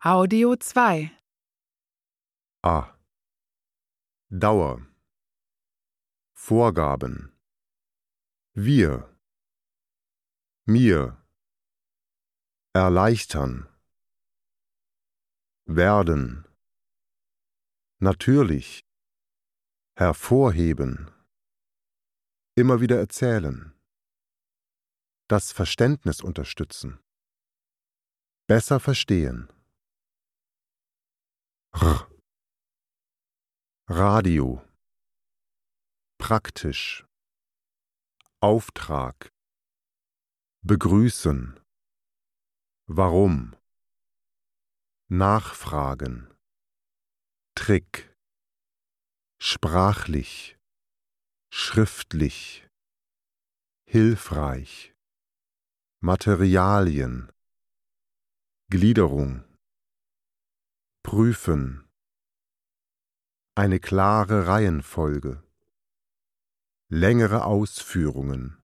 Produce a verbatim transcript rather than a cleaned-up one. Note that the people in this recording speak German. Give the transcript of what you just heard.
Audio zwei. A. Dauer. Vorgaben. Wir. Mir. Erleichtern. Werden. Natürlich. Hervorheben. Immer wieder erzählen. Das Verständnis unterstützen. Besser verstehen. R. Radio. Praktisch. Auftrag. Begrüßen. Warum. Nachfragen. Trick. Sprachlich. Schriftlich. Hilfreich. Materialien. Gliederung. Prüfen. Eine klare Reihenfolge. Längere Ausführungen.